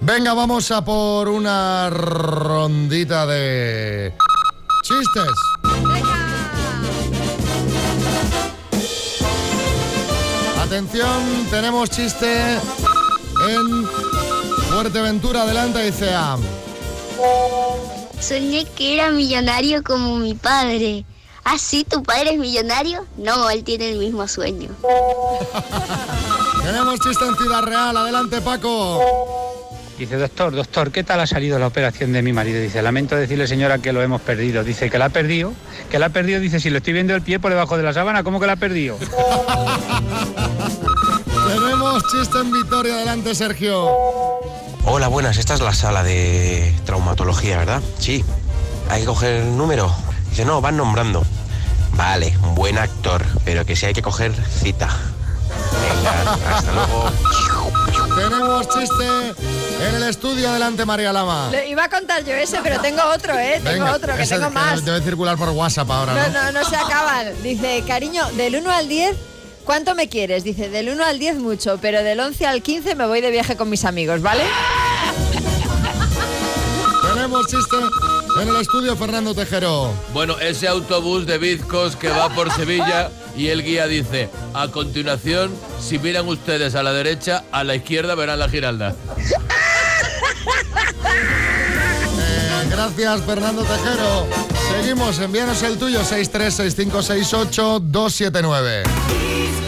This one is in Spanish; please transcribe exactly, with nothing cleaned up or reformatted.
Venga, vamos a por una rondita de chistes. Atención, tenemos chiste en Fuerteventura. Adelante, dice A. Soñé que era millonario como mi padre. ¿Ah, sí? ¿Tu padre es millonario? No, él tiene el mismo sueño. Tenemos chiste en Ciudad Real. Adelante, Paco. Dice, doctor, doctor, ¿qué tal ha salido la operación de mi marido? Dice, lamento decirle, señora, que lo hemos perdido. Dice, ¿que la ha perdido? ¿Que la ha perdido? Dice, si lo estoy viendo el pie por debajo de la sábana, ¿cómo que la ha perdido? Tenemos chiste en Vitoria. Adelante, Sergio. Hola, buenas. Esta es la sala de traumatología, ¿verdad? Sí. ¿Hay que coger el número? Dice, no, van nombrando. Vale, un buen actor, pero que sí hay que coger cita. Venga, hasta luego. Tenemos chiste en el estudio. Adelante, María Lama. Le iba a contar yo ese, pero tengo otro, ¿eh? Tengo Venga, otro, que ese tengo más. Debe circular por WhatsApp ahora, No, ¿no? no, no se acaban. Dice, cariño, del uno al diez, ¿cuánto me quieres? Dice, del uno al diez mucho, pero del once al quince me voy de viaje con mis amigos, ¿vale? Tenemos chiste en el estudio, Fernando Tejero. Bueno, ese autobús de bizcos que va por Sevilla y el guía dice, a continuación, si miran ustedes a la derecha, a la izquierda verán la Giralda. Eh, gracias, Fernando Tejero. Seguimos, envíanos el tuyo, seis tres seis cinco seis ocho dos siete nueve.